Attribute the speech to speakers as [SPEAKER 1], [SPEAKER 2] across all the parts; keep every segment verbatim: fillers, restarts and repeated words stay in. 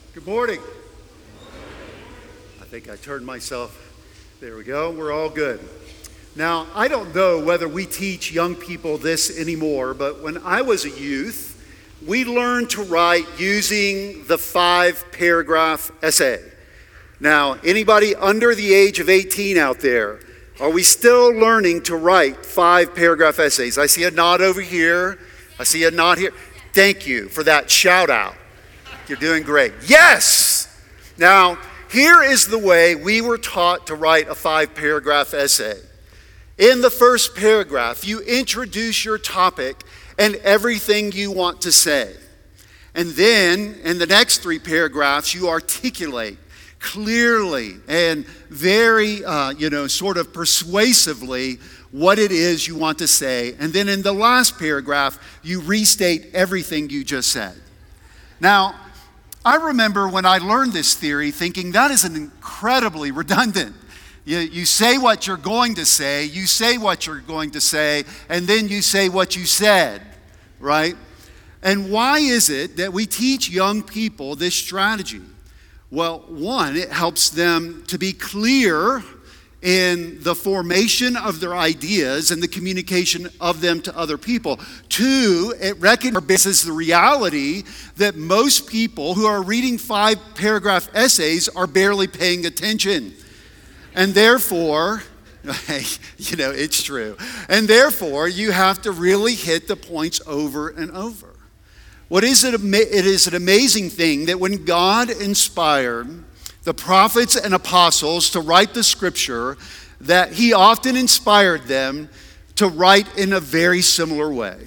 [SPEAKER 1] Good morning. I think I turned myself. There we go. We're all good. Now, I don't know whether we teach young people this anymore, but when I was a youth, we learned to write using the five-paragraph essay. Now, anybody under the age of eighteen out there, are we still learning to write five-paragraph essays? I see a nod over here. I see a nod here. Thank you for that shout out. You're doing great. Yes! Now, here is the way we were taught to write a five-paragraph essay. In the first paragraph, you introduce your topic and everything you want to say. And then, in the next three paragraphs, you articulate clearly and very, uh, you know, sort of persuasively what it is you want to say. And then in the last paragraph, you restate everything you just said. Now, I remember when I learned this theory thinking that is an incredibly redundant. You, you say what you're going to say, you say what you're going to say, and then you say what you said, right? And why is it that we teach young people this strategy? Well, one, it helps them to be clear in the formation of their ideas and the communication of them to other people. Two, it recognizes the reality that most people who are reading five-paragraph essays are barely paying attention. And therefore, you know, it's true. And therefore, you have to really hit the points over and over. What is it? It is an amazing thing that when God inspired the prophets and apostles to write the scripture, that he often inspired them to write in a very similar way.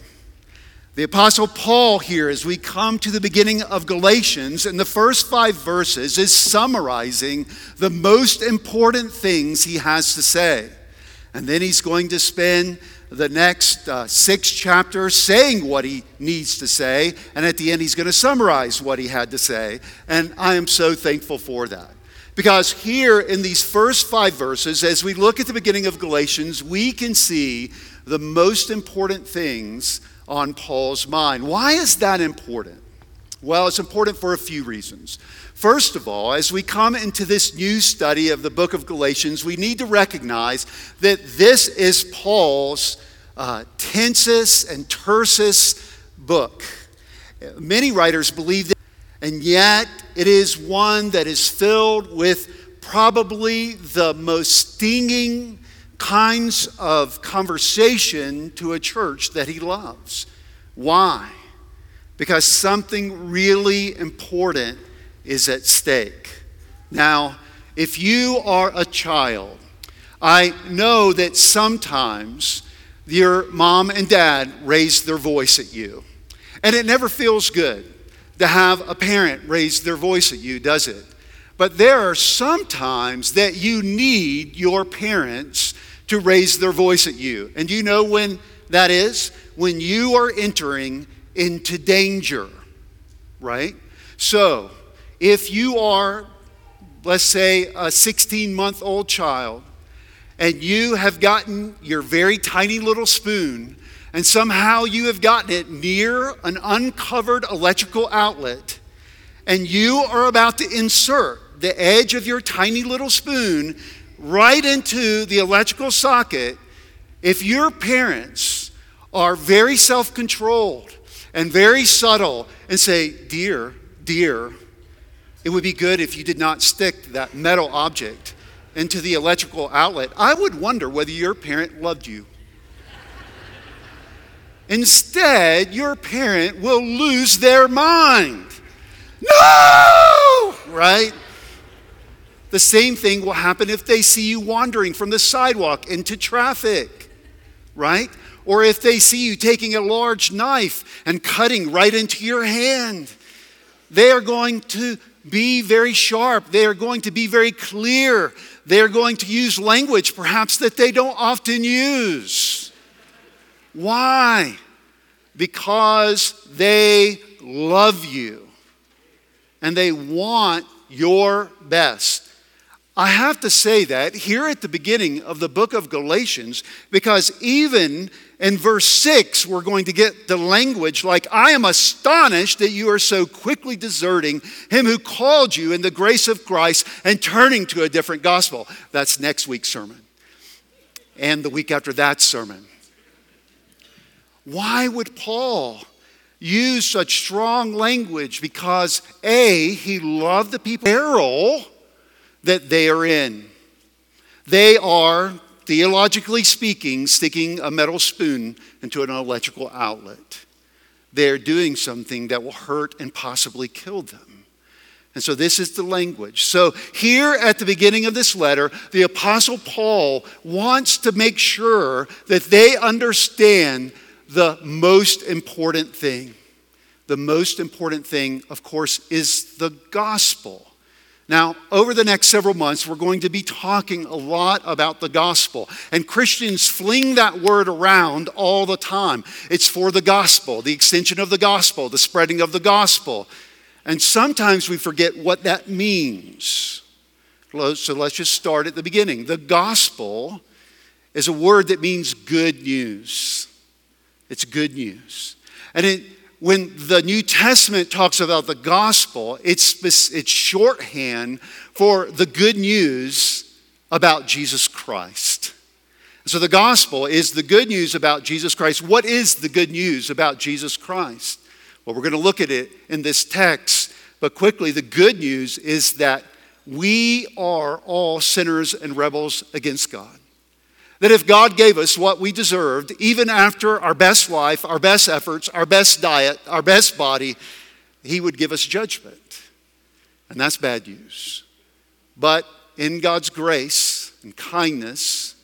[SPEAKER 1] The apostle Paul here, as we come to the beginning of Galatians, in the first five verses, is summarizing the most important things he has to say. And then he's going to spend the next uh, six chapters saying what he needs to say, and at the end he's going to summarize what he had to say, and I am so thankful for that. Because here in these first five verses, as we look at the beginning of Galatians, we can see the most important things on Paul's mind. Why is that important? Well, it's important for a few reasons. First of all, as we come into this new study of the book of Galatians, we need to recognize that this is Paul's uh, tensest and tersest book. Many writers believe that, and yet it is one that is filled with probably the most stinging kinds of conversation to a church that he loves. Why? Because something really important is at stake. Now, if you are a child, I know that sometimes your mom and dad raise their voice at you. And it never feels good to have a parent raise their voice at you, does it? But there are some times that you need your parents to raise their voice at you. And do you know when that is? When you are entering into danger, right? So, if you are, let's say, a sixteen-month-old child, and you have gotten your very tiny little spoon, and somehow you have gotten it near an uncovered electrical outlet, and you are about to insert the edge of your tiny little spoon right into the electrical socket, if your parents are very self-controlled and very subtle and say, dear, dear, it would be good if you did not stick that metal object into the electrical outlet, I would wonder whether your parent loved you. Instead, your parent will lose their mind. No! Right? The same thing will happen if they see you wandering from the sidewalk into traffic, right? Or if they see you taking a large knife and cutting right into your hand. They are going to be very sharp. They are going to be very clear. They are going to use language perhaps that they don't often use. Why? Because they love you and they want your best. I have to say that here at the beginning of the book of Galatians, because even in verse six, we're going to get the language like, I am astonished that you are so quickly deserting him who called you in the grace of Christ and turning to a different gospel. That's next week's sermon. And the week after that sermon. Why would Paul use such strong language? Because A, he loved the people peril that they are in. They are, theologically speaking, sticking a metal spoon into an electrical outlet. They're doing something that will hurt and possibly kill them. And so this is the language. So here at the beginning of this letter, the Apostle Paul wants to make sure that they understand the most important thing. The most important thing, of course, is the gospel. Now, over the next several months, we're going to be talking a lot about the gospel. And Christians fling that word around all the time. It's for the gospel, the extension of the gospel, the spreading of the gospel. And sometimes we forget what that means. So let's just start at the beginning. The gospel is a word that means good news. It's good news. And it When the New Testament talks about the gospel, it's, it's shorthand for the good news about Jesus Christ. So the gospel is the good news about Jesus Christ. What is the good news about Jesus Christ? Well, we're going to look at it in this text, but quickly, the good news is that we are all sinners and rebels against God. That if God gave us what we deserved, even after our best life, our best efforts, our best diet, our best body, he would give us judgment. And that's bad news. But in God's grace and kindness,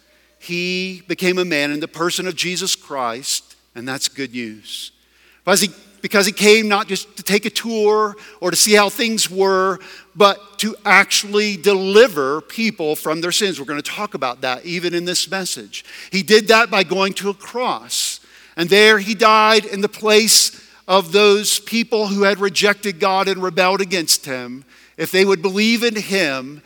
[SPEAKER 1] he became a man in the person of Jesus Christ, and that's good news. Because he, because he came not just to take a tour or to see how things were, but to actually deliver people from their sins. We're going to talk about that even in this message. He did that by going to a cross. And there he died in the place of those people who had rejected God and rebelled against him. If they would believe in him,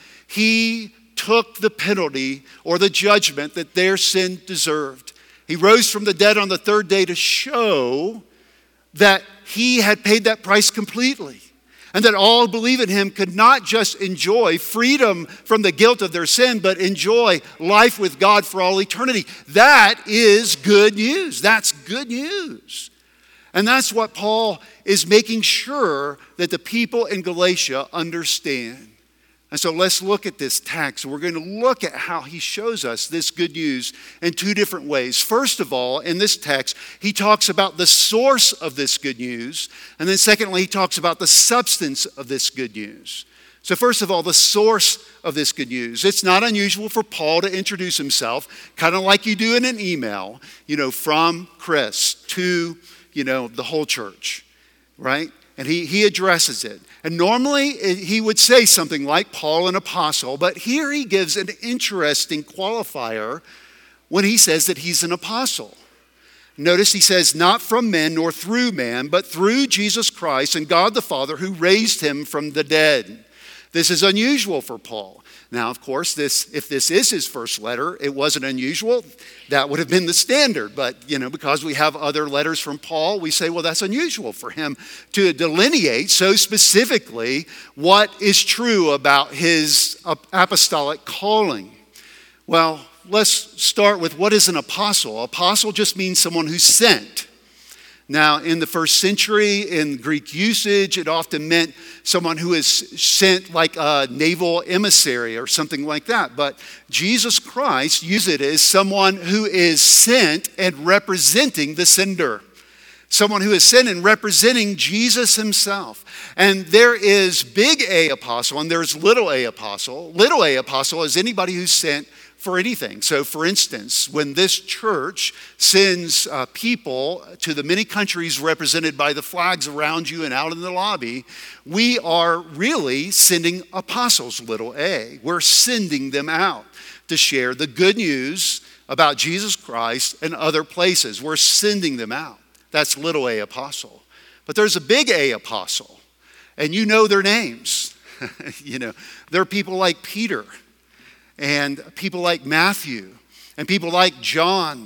[SPEAKER 1] he took the penalty or the judgment that their sin deserved. He rose from the dead on the third day to show that he had paid that price completely. And that all who believe in him could not just enjoy freedom from the guilt of their sin, but enjoy life with God for all eternity. That is good news. That's good news. And that's what Paul is making sure that the people in Galatia understand. And so let's look at this text. We're going to look at how he shows us this good news in two different ways. First of all, in this text, he talks about the source of this good news. And then secondly, he talks about the substance of this good news. So first of all, the source of this good news. It's not unusual for Paul to introduce himself, kind of like you do in an email, you know, from Chris to, you know, the whole church, right? And he, he addresses it. And normally he would say something like Paul, an apostle, but here he gives an interesting qualifier when he says that he's an apostle. Notice he says, not from men nor through man, but through Jesus Christ and God the Father who raised him from the dead. This is unusual for Paul. Now, of course, this if this is his first letter, it wasn't unusual. That would have been the standard. But, you know, because we have other letters from Paul, we say, well, that's unusual for him to delineate so specifically what is true about his apostolic calling. Well, let's start with what is an apostle. Apostle just means someone who's sent. Now, in the first century, in Greek usage, it often meant someone who is sent like a naval emissary or something like that. But Jesus Christ used it as someone who is sent and representing the sender. Someone who is sent and representing Jesus himself. And there is big A apostle and there's little a apostle. Little a apostle is anybody who's sent for anything. So for instance, when this church sends uh, people to the many countries represented by the flags around you and out in the lobby, we are really sending apostles, little a. We're sending them out to share the good news about Jesus Christ in other places. We're sending them out. That's little a apostle. But there's a big A apostle, and you know their names. You know, there are people like Peter, and people like Matthew, and people like John,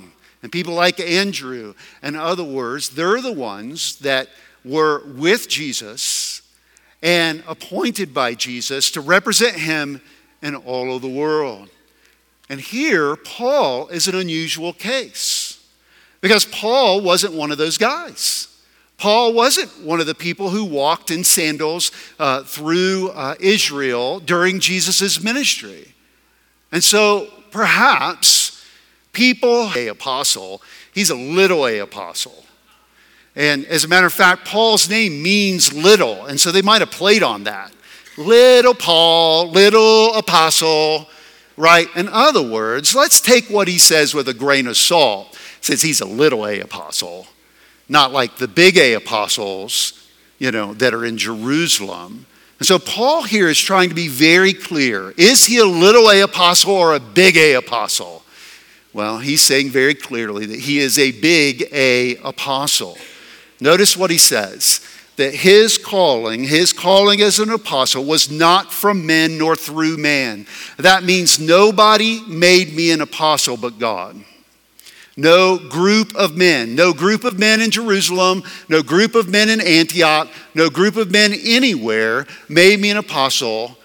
[SPEAKER 1] And people like Andrew and other words, they're the ones that were with Jesus and appointed by Jesus to represent him in all of the world. And here, Paul is an unusual case because Paul wasn't one of those guys. Paul wasn't one of the people who walked in sandals uh, through uh, Israel during Jesus' ministry. And so perhaps people, a apostle, he's a little a apostle. And as a matter of fact, Paul's name means little. And so they might have played on that. Little Paul, little apostle, right? In other words, let's take what he says with a grain of salt, since he's a little a apostle. Not like the big A apostles, you know, that are in Jerusalem. And so Paul here is trying to be very clear. Is he a little A apostle or a big A apostle? Well, he's saying very clearly that he is a big A apostle. Notice what he says, that his calling, his calling as an apostle was not from men nor through man. That means nobody made me an apostle but God. No group of men, no group of men in Jerusalem, no group of men in Antioch, no group of men anywhere made me an apostle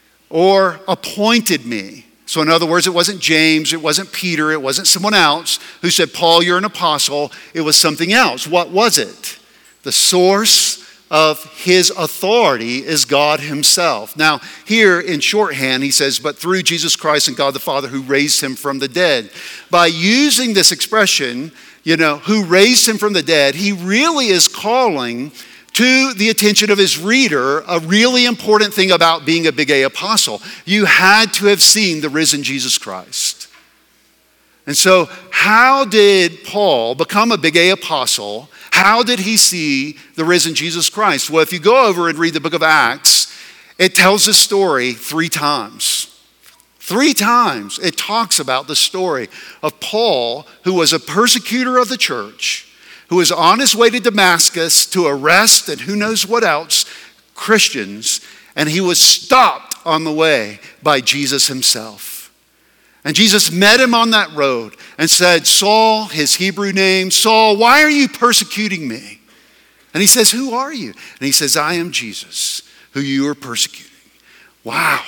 [SPEAKER 1] or appointed me. So in other words, it wasn't James, it wasn't Peter, it wasn't someone else who said, Paul, you're an apostle. It was something else. What was it? The source of his authority is God himself. Now, here in shorthand, he says, but through Jesus Christ and God the Father who raised him from the dead. By using this expression, you know, who raised him from the dead, he really is calling to the attention of his reader a really important thing about being a big A apostle. You had to have seen the risen Jesus Christ. And so how did Paul become a big A apostle? How did he see the risen Jesus Christ? Well, if you go over and read the book of Acts, it tells the story three times. Three times it talks about the story of Paul, who was a persecutor of the church, who was on his way to Damascus to arrest and who knows what else, Christians, and he was stopped on the way by Jesus himself. And Jesus met him on that road and said, Saul, his Hebrew name, Saul, why are you persecuting me? And he says, who are you? And he says, I am Jesus, who you are persecuting. Wow.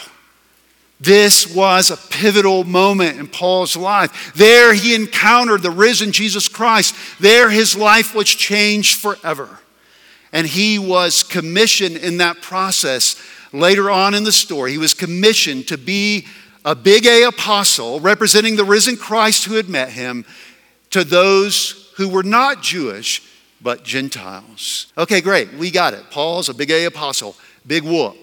[SPEAKER 1] This was a pivotal moment in Paul's life. There he encountered the risen Jesus Christ. There his life was changed forever. And he was commissioned in that process. Later on in the story, he was commissioned to be a big A apostle representing the risen Christ who had met him to those who were not Jewish but Gentiles. Okay, great. We got it. Paul's a big A apostle. Big whoop.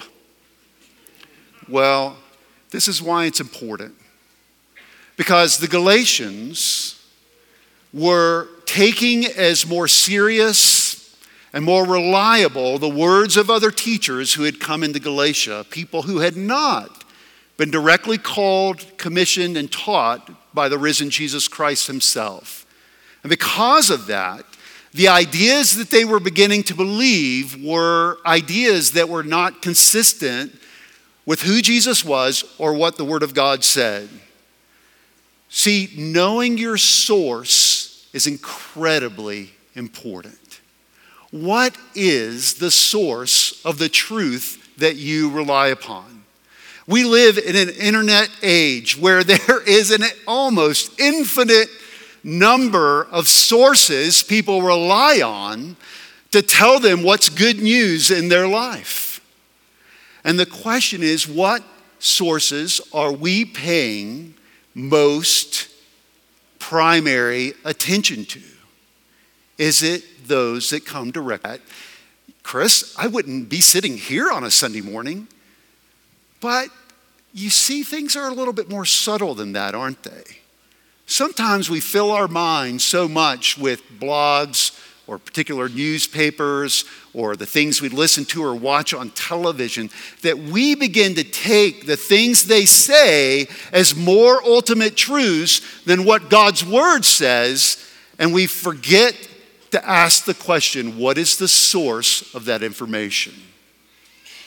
[SPEAKER 1] Well, this is why it's important. Because the Galatians were taking as more serious and more reliable the words of other teachers who had come into Galatia, people who had not been directly called, commissioned, and taught by the risen Jesus Christ himself. And because of that, the ideas that they were beginning to believe were ideas that were not consistent with who Jesus was or what the Word of God said. See, knowing your source is incredibly important. What is the source of the truth that you rely upon? We live in an internet age where there is an almost infinite number of sources people rely on to tell them what's good news in their life. And the question is, what sources are we paying most primary attention to? Is it those that come direct? Chris, I wouldn't be sitting here on a Sunday morning. But you see, things are a little bit more subtle than that, aren't they? Sometimes we fill our minds so much with blogs or particular newspapers or the things we listen to or watch on television that we begin to take the things they say as more ultimate truths than what God's Word says, and we forget to ask the question, what is the source of that information?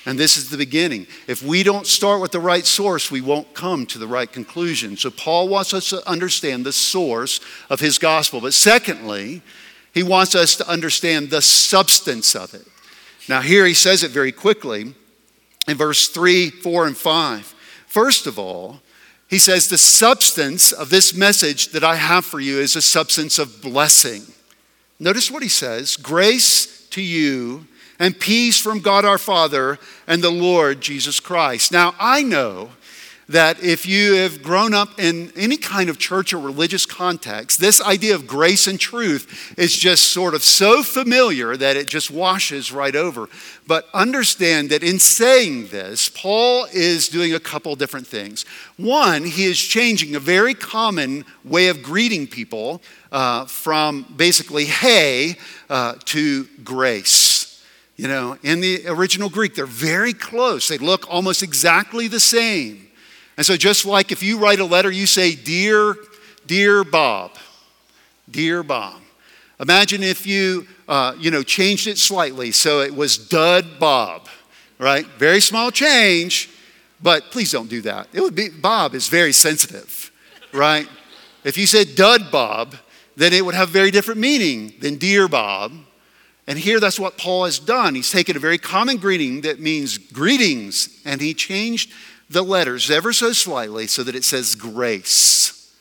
[SPEAKER 1] And this is the beginning. If we don't start with the right source, we won't come to the right conclusion. So Paul wants us to understand the source of his gospel. But secondly, he wants us to understand the substance of it. Now here he says it very quickly in verse three, four, and five. First of all, he says the substance of this message that I have for you is a substance of blessing. Notice what he says, grace to you and peace from God our Father and the Lord Jesus Christ. Now, I know that if you have grown up in any kind of church or religious context, this idea of grace and truth is just sort of so familiar that it just washes right over. But understand that in saying this, Paul is doing a couple different things. One, he is changing a very common way of greeting people uh, from basically hey uh, to grace. You know, in the original Greek, they're very close. They look almost exactly the same. And so just like if you write a letter, you say, Dear, dear Bob, dear Bob. Imagine if you, uh, you know, changed it slightly. So it was Dud Bob, right? Very small change, but please don't do that. It would be, Bob is very sensitive, right? If you said Dud Bob, then it would have very different meaning than Dear Bob. And here that's what Paul has done. He's taken a very common greeting that means greetings, and he changed the letters ever so slightly so that it says grace.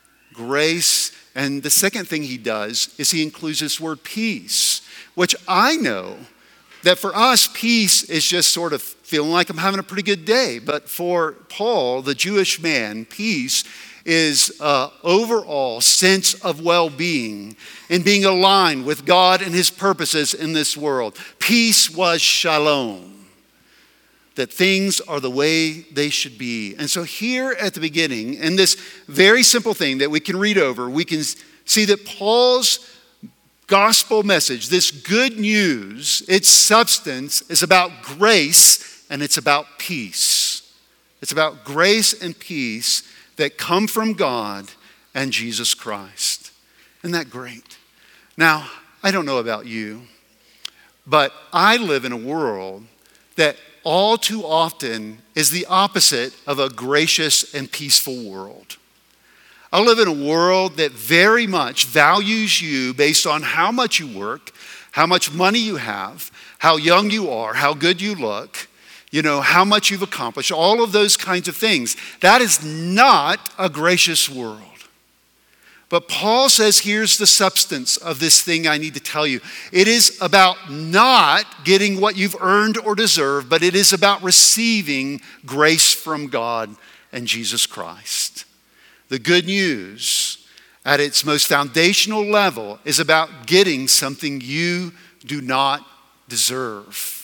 [SPEAKER 1] Grace. And the second thing he does is he includes this word peace, which I know that for us, peace is just sort of feeling like I'm having a pretty good day. But for Paul, the Jewish man, peace is an overall sense of well-being and being aligned with God and his purposes in this world. Peace was shalom, that things are the way they should be. And so here at the beginning, in this very simple thing that we can read over, we can see that Paul's gospel message, this good news, its substance is about grace and it's about peace. It's about grace and peace that come from God and Jesus Christ. Isn't that great? Now, I don't know about you, but I live in a world that all too often is the opposite of a gracious and peaceful world. I live in a world that very much values you based on how much you work, how much money you have, how young you are, how good you look, you know, how much you've accomplished, all of those kinds of things. That is not a gracious world. But Paul says, here's the substance of this thing I need to tell you. It is about not getting what you've earned or deserved, but it is about receiving grace from God and Jesus Christ. The good news at its most foundational level is about getting something you do not deserve.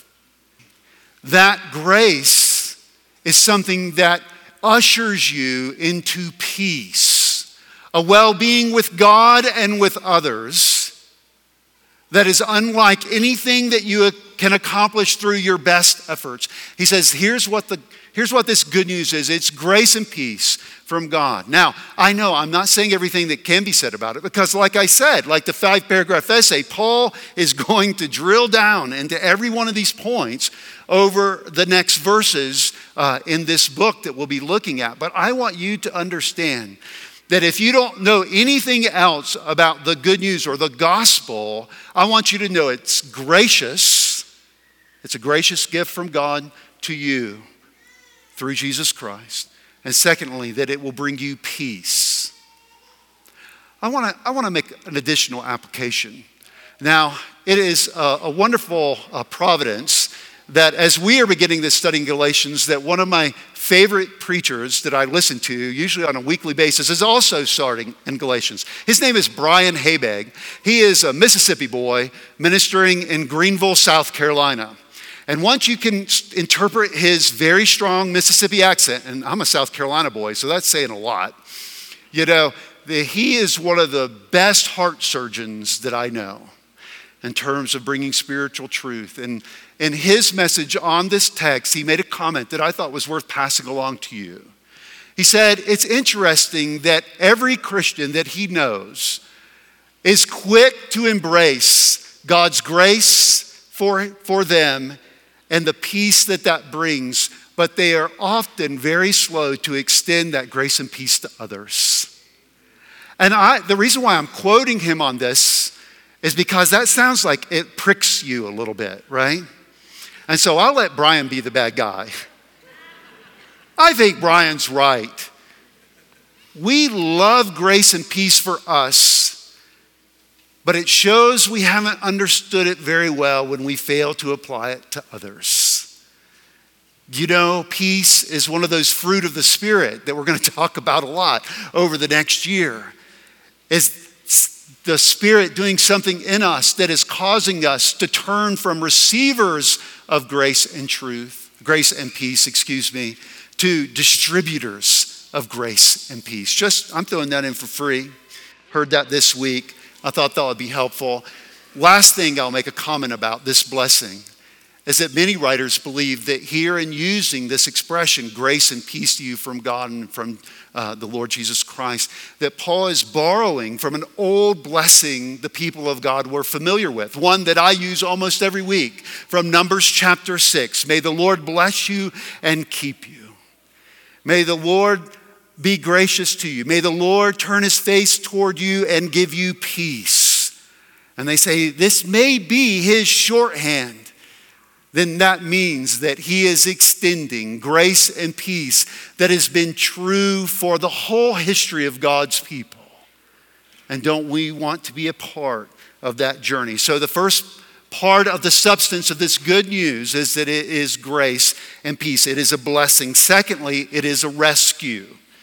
[SPEAKER 1] That grace is something that ushers you into peace, a well-being with God and with others that is unlike anything that you can accomplish through your best efforts. He says, here's what the here's what this good news is. It's grace and peace from God. Now, I know I'm not saying everything that can be said about it because like I said, like the five paragraph essay, Paul is going to drill down into every one of these points over the next verses uh, in this book that we'll be looking at. But I want you to understand that if you don't know anything else about the good news or the gospel, I want you to know it's gracious. It's a gracious gift from God to you through Jesus Christ. And secondly, that it will bring you peace. I want to I want to make an additional application. Now, it is a, a wonderful uh, providence that as we are beginning this study in Galatians, that one of my favorite preachers that I listen to, usually on a weekly basis, is also starting in Galatians. His name is Brian Habeg. He is a Mississippi boy ministering in Greenville, South Carolina. And once you can interpret his very strong Mississippi accent, and I'm a South Carolina boy, so that's saying a lot, you know, the, he is one of the best heart surgeons that I know in terms of bringing spiritual truth. And in his message on this text, he made a comment that I thought was worth passing along to you. He said, it's interesting that every Christian that he knows is quick to embrace God's grace for, for them and the peace that that brings, but they are often very slow to extend that grace and peace to others. And I, the reason why I'm quoting him on this is because that sounds like it pricks you a little bit, right? And so I'll let Brian be the bad guy. I think Brian's right. We love grace and peace for us, but it shows we haven't understood it very well when we fail to apply it to others. You know, peace is one of those fruit of the Spirit that we're going to talk about a lot over the next year. Is the Spirit doing something in us that is causing us to turn from receivers of grace and truth, grace and peace, excuse me, to distributors of grace and peace. Just, I'm throwing that in for free. Heard that this week. I thought that would be helpful. Last thing I'll make a comment about this blessing is that many writers believe that here in using this expression, grace and peace to you from God and from uh, the Lord Jesus Christ, that Paul is borrowing from an old blessing the people of God were familiar with, one that I use almost every week from Numbers chapter six. May the Lord bless you and keep you. May the Lord be gracious to you. May the Lord turn his face toward you and give you peace. And they say this may be his shorthand. Then that means that he is extending grace and peace that has been true for the whole history of God's people. And don't we want to be a part of that journey? So the first part of the substance of this good news is that it is grace and peace. It is a blessing. Secondly, it is a rescue.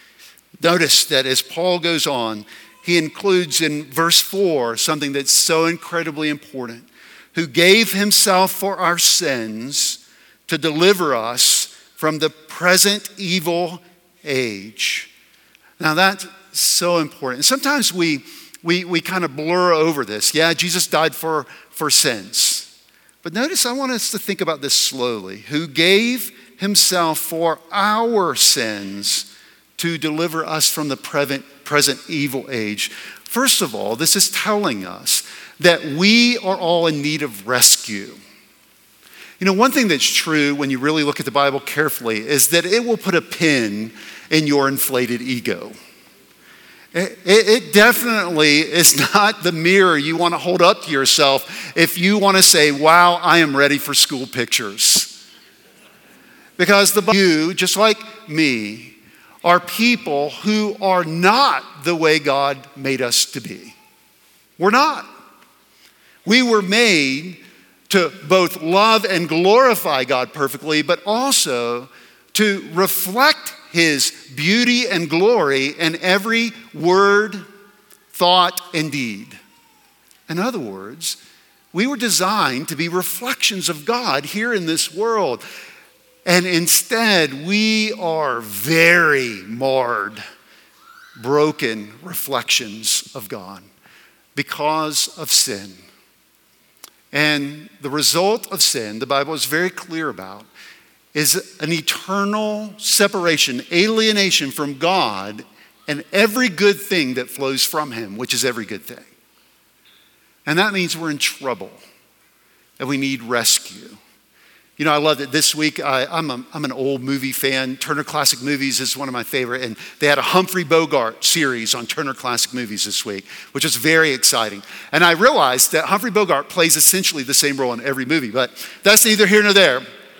[SPEAKER 1] Notice that as Paul goes on, he includes in verse four something that's so incredibly important. Who gave himself for our sins to deliver us from the present evil age. Now that's so important. Sometimes we we we kind of blur over this. Yeah, Jesus died for, for sins. But notice I want us to think about this slowly. Who gave himself for our sins to deliver us from the present, present evil age. First of all, this is telling us that we are all in need of rescue. You know, one thing that's true when you really look at the Bible carefully is that it will put a pin in your inflated ego. It, it definitely is not the mirror you want to hold up to yourself if you want to say, wow, I am ready for school pictures. Because the you, just like me, are people who are not the way God made us to be. We're not. We were made to both love and glorify God perfectly, but also to reflect his beauty and glory in every word, thought, and deed. In other words, we were designed to be reflections of God here in this world. And instead, we are very marred, broken reflections of God because of sin. And the result of sin, the Bible is very clear about, is an eternal separation, alienation from God and every good thing that flows from him, which is every good thing. And that means we're in trouble and we need rescue. You know, I love that this week, I, I'm, a, I'm an old movie fan. Turner Classic Movies is one of my favorite. And they had a Humphrey Bogart series on Turner Classic Movies this week, which was very exciting. And I realized that Humphrey Bogart plays essentially the same role in every movie, but that's neither here nor there.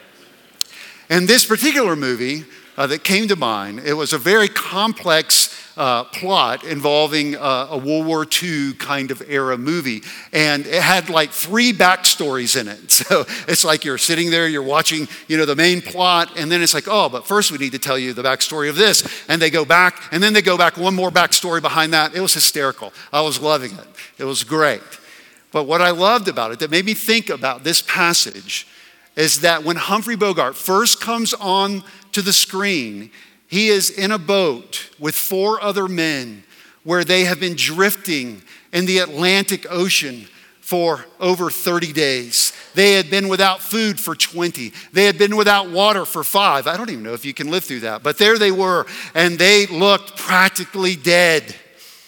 [SPEAKER 1] And this particular movie uh, that came to mind, it was a very complex Uh, plot involving uh, a World War Two kind of era movie. And it had like three backstories in it. So it's like you're sitting there, you're watching, you know, the main plot, and then it's like, oh, but first we need to tell you the backstory of this. And they go back, and then they go back one more backstory behind that. It was hysterical. I was loving it. It was great. But what I loved about it that made me think about this passage is that when Humphrey Bogart first comes on to the screen, he is in a boat with four other men where they have been drifting in the Atlantic Ocean for over thirty days. They had been without food for twenty. They had been without water for five. I don't even know if you can live through that. But there they were, and they looked practically dead.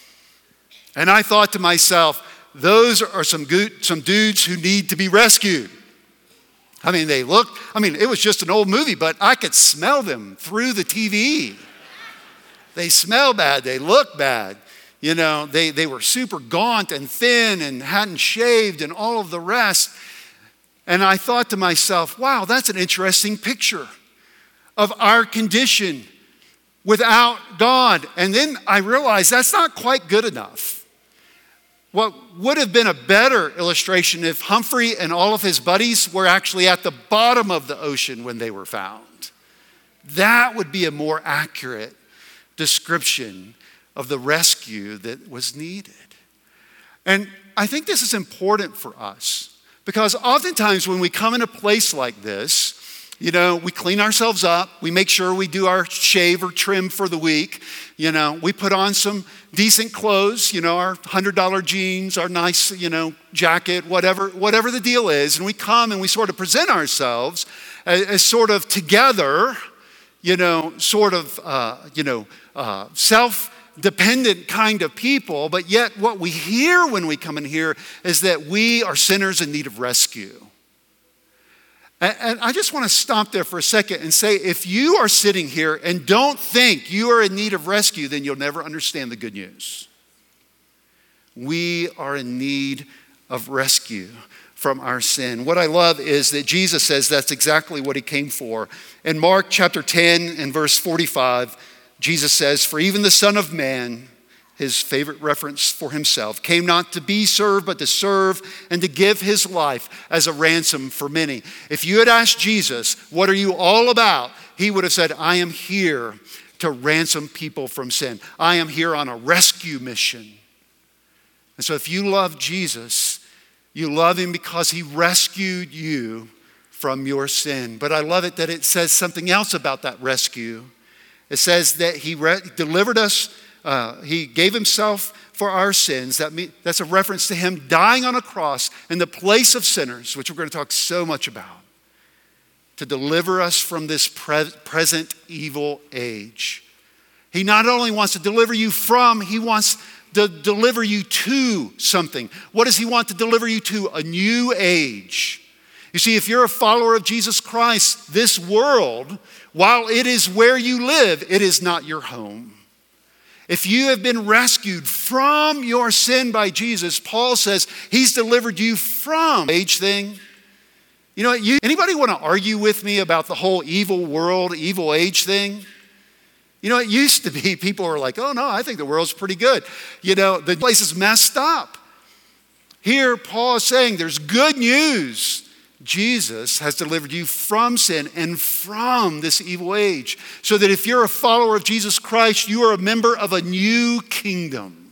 [SPEAKER 1] And I thought to myself, those are some good, some dudes who need to be rescued. I mean, they looked, I mean, it was just an old movie, but I could smell them through the T V. They smell bad, they look bad. You know, they, they were super gaunt and thin and hadn't shaved and all of the rest. And I thought to myself, wow, that's an interesting picture of our condition without God. And then I realized that's not quite good enough. What would have been a better illustration if Humphrey and all of his buddies were actually at the bottom of the ocean when they were found. That would be a more accurate description of the rescue that was needed. And I think this is important for us because oftentimes when we come in a place like this, you know, we clean ourselves up. We make sure we do our shave or trim for the week. You know, we put on some decent clothes, you know, our one hundred dollar jeans, our nice, you know, jacket, whatever, whatever the deal is. And we come and we sort of present ourselves as, as sort of together, you know, sort of, uh, you know, uh, self-dependent kind of people. But yet what we hear when we come in here is that we are sinners in need of rescue. And I just want to stop there for a second and say, if you are sitting here and don't think you are in need of rescue, then you'll never understand the good news. We are in need of rescue from our sin. What I love is that Jesus says that's exactly what he came for. In Mark chapter ten and verse forty-five, Jesus says, "For even the Son of Man," his favorite reference for himself, "came not to be served, but to serve and to give his life as a ransom for many." If you had asked Jesus, what are you all about? He would have said, I am here to ransom people from sin. I am here on a rescue mission. And so if you love Jesus, you love him because he rescued you from your sin. But I love it that it says something else about that rescue. It says that he re- delivered us Uh, he gave himself for our sins. That mean, that's a reference to him dying on a cross in the place of sinners, which we're going to talk so much about, to deliver us from this pre- present evil age. He not only wants to deliver you from, he wants to deliver you to something. What does he want to deliver you to? A new age. You see, if you're a follower of Jesus Christ, this world, while it is where you live, it is not your home. If you have been rescued from your sin by Jesus, Paul says he's delivered you from age thing. You know, you, anybody want to argue with me about the whole evil world, evil age thing? You know, it used to be people were like, oh no, I think the world's pretty good. You know, the place is messed up. Here, Paul is saying there's good news. Jesus has delivered you from sin and from this evil age. So that if you're a follower of Jesus Christ, you are a member of a new kingdom.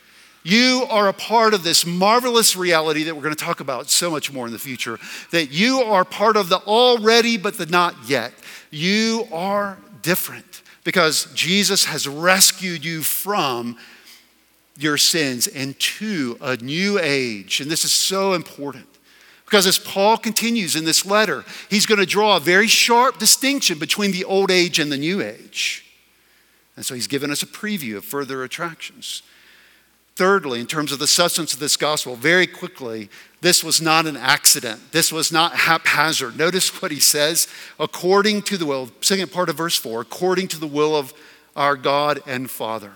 [SPEAKER 1] You are a part of this marvelous reality that we're going to talk about so much more in the future. That you are part of the already but the not yet. You are different because Jesus has rescued you from your sins and to a new age. And this is so important. Because as Paul continues in this letter, he's going to draw a very sharp distinction between the old age and the new age. And so he's given us a preview of further attractions. Thirdly, in terms of the substance of this gospel, very quickly, this was not an accident. This was not haphazard. Notice what he says, according to the will, second part of verse four, according to the will of our God and Father.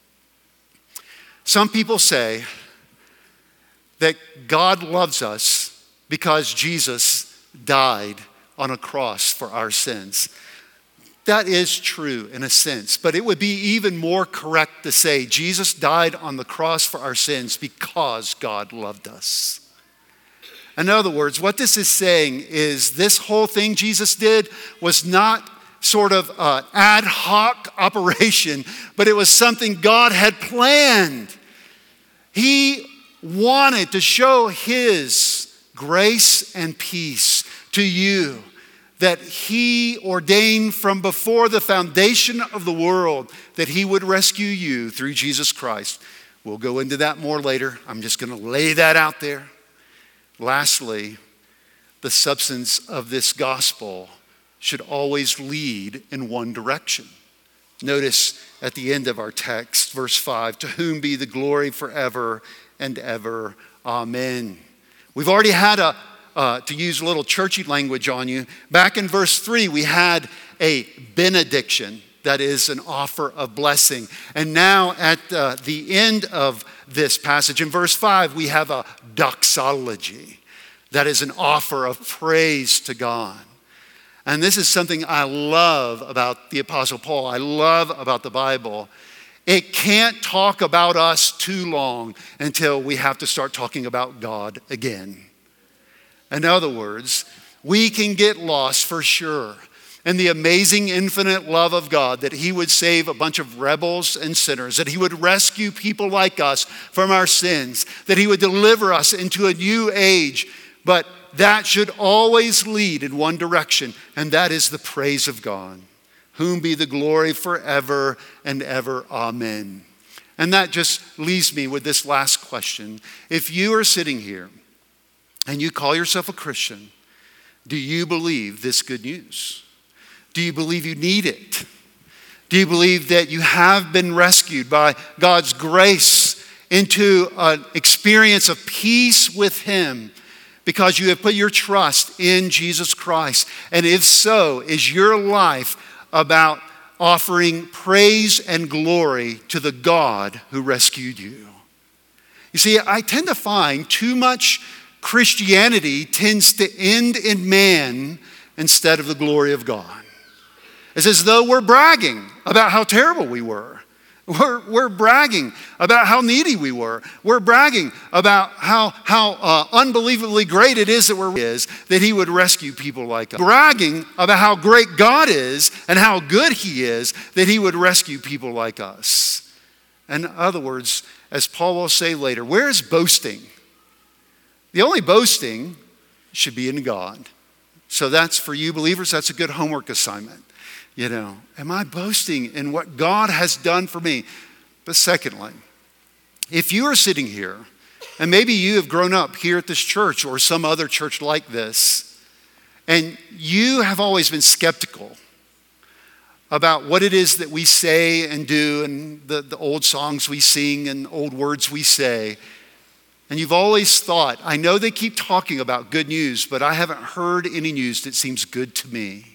[SPEAKER 1] Some people say that God loves us because Jesus died on a cross for our sins. That is true in a sense, but it would be even more correct to say Jesus died on the cross for our sins because God loved us. In other words, what this is saying is this whole thing Jesus did was not sort of an ad hoc operation, but it was something God had planned. He wanted to show his grace and peace to you that he ordained from before the foundation of the world that he would rescue you through Jesus Christ. We'll go into that more later. I'm just going to lay that out there. Lastly, the substance of this gospel should always lead in one direction. Notice at the end of our text, verse five, to whom be the glory forever and ever. Amen. We've already had a, uh, to use a little churchy language on you, back in verse three, we had a benediction. That is an offer of blessing. And now at uh, the end of this passage, in verse five, we have a doxology. That is an offer of praise to God. And this is something I love about the Apostle Paul. I love about the Bible. It can't talk about us too long until we have to start talking about God again. In other words, we can get lost for sure in the amazing infinite love of God, that he would save a bunch of rebels and sinners, that he would rescue people like us from our sins, that he would deliver us into a new age. But that should always lead in one direction, and that is the praise of God. Whom be the glory forever and ever. Amen. And that just leaves me with this last question. If you are sitting here and you call yourself a Christian, do you believe this good news? Do you believe you need it? Do you believe that you have been rescued by God's grace into an experience of peace with him because you have put your trust in Jesus Christ? And if so, is your life about offering praise and glory to the God who rescued you? You see, I tend to find too much Christianity tends to end in man instead of the glory of God. It's as though we're bragging about how terrible we were. We're, we're bragging about how needy we were. We're bragging about how, how uh, unbelievably great it is that we're is that he would rescue people like us. Bragging about how great God is and how good he is that he would rescue people like us. In other words, as Paul will say later, where is boasting? The only boasting should be in God. So that's for you believers, that's a good homework assignment. You know, am I boasting in what God has done for me? But secondly, if you are sitting here, and maybe you have grown up here at this church or some other church like this, and you have always been skeptical about what it is that we say and do and the, the old songs we sing and old words we say, and you've always thought, I know they keep talking about good news, but I haven't heard any news that seems good to me.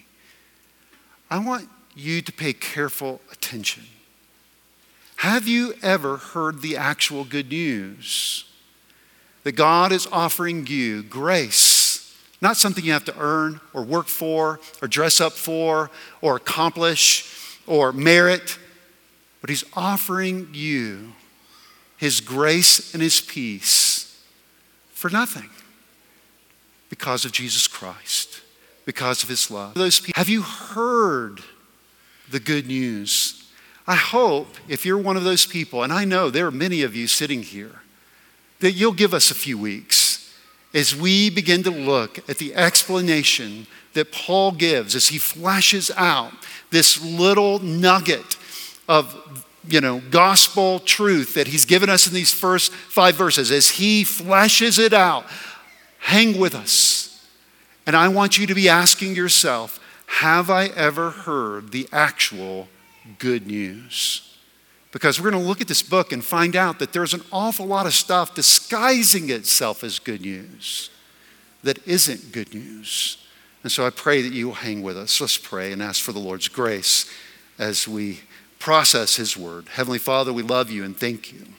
[SPEAKER 1] I want you to pay careful attention. Have you ever heard the actual good news? That God is offering you grace, not something you have to earn or work for or dress up for or accomplish or merit, but he's offering you his grace and his peace for nothing because of Jesus Christ. Because of his love. Those people, have you heard the good news? I hope if you're one of those people, and I know there are many of you sitting here, that you'll give us a few weeks as we begin to look at the explanation that Paul gives as he flashes out this little nugget of, you know, gospel truth that he's given us in these first five verses. As he flashes it out, hang with us. And I want you to be asking yourself, have I ever heard the actual good news? Because we're going to look at this book and find out that there's an awful lot of stuff disguising itself as good news that isn't good news. And so I pray that you will hang with us. Let's pray and ask for the Lord's grace as we process his word. Heavenly Father, we love you and thank you.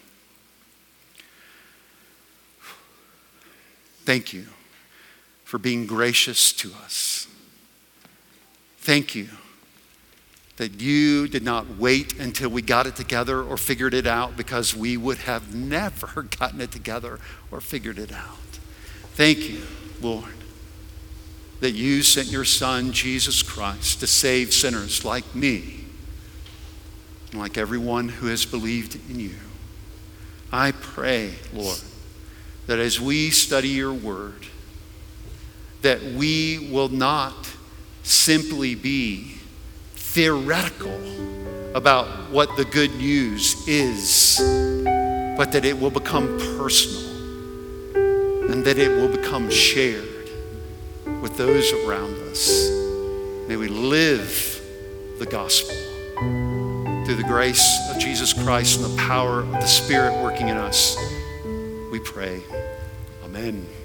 [SPEAKER 1] Thank you for being gracious to us. Thank you that you did not wait until we got it together or figured it out, because we would have never gotten it together or figured it out. Thank you, Lord, that you sent your Son, Jesus Christ, to save sinners like me and like everyone who has believed in you. I pray, Lord, that as we study your word, that we will not simply be theoretical about what the good news is, but that it will become personal and that it will become shared with those around us. May we live the gospel through the grace of Jesus Christ and the power of the Spirit working in us. We pray. Amen.